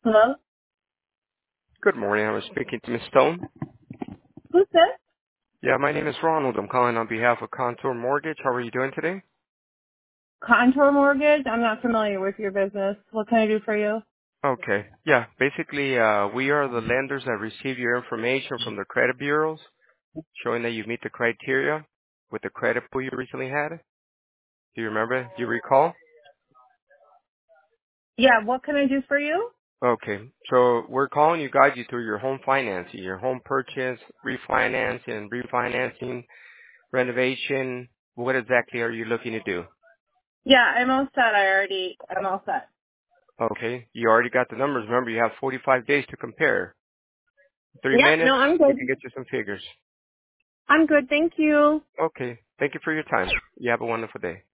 Hello? Good morning. I was speaking to Ms. Stone. Who's this? Yeah, my name is Ronald. I'm calling on behalf of Contour Mortgage. How are you doing today? Contour Mortgage? I'm not familiar with your business. What can I do for you? Okay. Yeah, basically, we are the lenders that receive your information from the credit bureaus, showing that you meet the criteria with the credit pool you recently had. Do you remember? Do you recall? Yeah, what can I do for you? Okay. So we're calling you guys you through your home financing, your home purchase, refinancing, renovation. What exactly are you looking to do? Yeah, I'm all set. I'm all set. Okay. You already got the numbers. Remember, you have 45 days to compare. 3 Yeah, no, minutes, I'm we good. can get you some figures. I'm good. Thank you. Okay. Thank you for your time. You have a wonderful day.